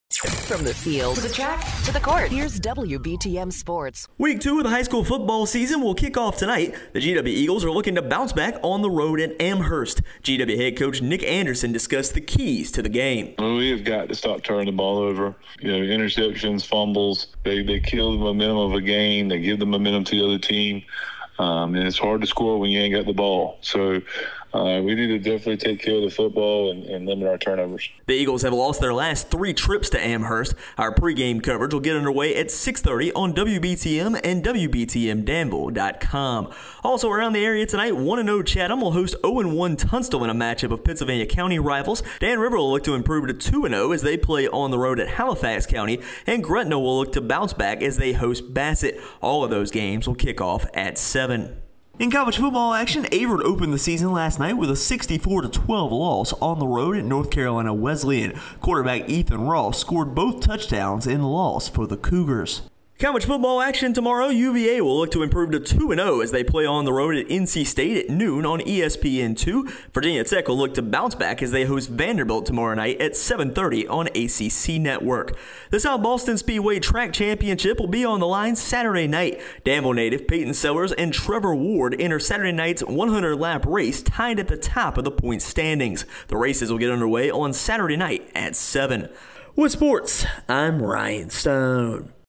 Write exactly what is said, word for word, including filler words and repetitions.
From the field to the track to the court, here's W B T M Sports. Week two of the high school football season will kick off tonight. The G W Eagles are looking to bounce back on the road at Amherst. G W head coach Nick Anderson discussed the keys to the game. Well, we have got to stop turning the ball over. You know, interceptions, fumbles, they, they kill the momentum of a game. They give the momentum to the other team. Um, and it's hard to score when you ain't got the ball. So uh, we need to definitely take care of the football and, and limit our turnovers. The Eagles have lost their last three trips to Amherst. Our pregame coverage will get underway at six thirty on W B T M and W B T M Danville dot com. Also around the area tonight, one and oh Chatham will host oh and one Tunstall in a matchup of Pennsylvania County rivals. Dan River will look to improve to two and oh as they play on the road at Halifax County. And Gretna will look to bounce back as they host Bassett. All of those games will kick off at seven. In college football action, Averitt opened the season last night with a sixty-four to twelve loss on the road at North Carolina Wesleyan. Quarterback Ethan Ross scored both touchdowns in the loss for the Cougars. College football action tomorrow, U V A will look to improve to two and oh as they play on the road at N C State at noon on E S P N two. Virginia Tech will look to bounce back as they host Vanderbilt tomorrow night at seven thirty on A C C Network. The South Boston Speedway Track Championship will be on the line Saturday night. Danville native Peyton Sellers and Trevor Ward enter Saturday night's one hundred lap race tied at the top of the point standings. The races will get underway on Saturday night at seven. With sports, I'm Ryan Stone.